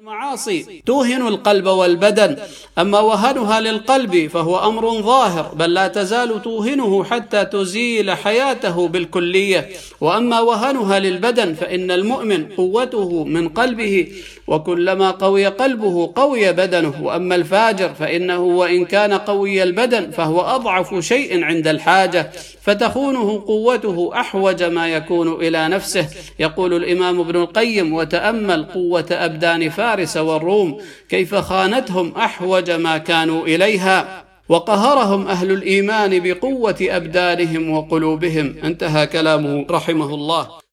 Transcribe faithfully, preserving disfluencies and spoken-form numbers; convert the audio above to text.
المعاصي توهن القلب والبدن، أما وهنها للقلب فهو أمر ظاهر، بل لا تزال توهنه حتى تزيل حياته بالكلية. وأما وهنها للبدن فإن المؤمن قوته من قلبه، وكلما قوي قلبه قوي بدنه. وأما الفاجر فإنه وإن كان قوي البدن فهو أضعف شيء عند الحاجة، فتخونه قوته أحوج ما يكون إلى نفسه. يقول الإمام ابن القيم: وتأمل قوة أبدان فارس والروم كيف خانتهم أحوج ما كانوا إليها، وقهرهم أهل الإيمان بقوة أبدانهم وقلوبهم. انتهى كلامه رحمه الله.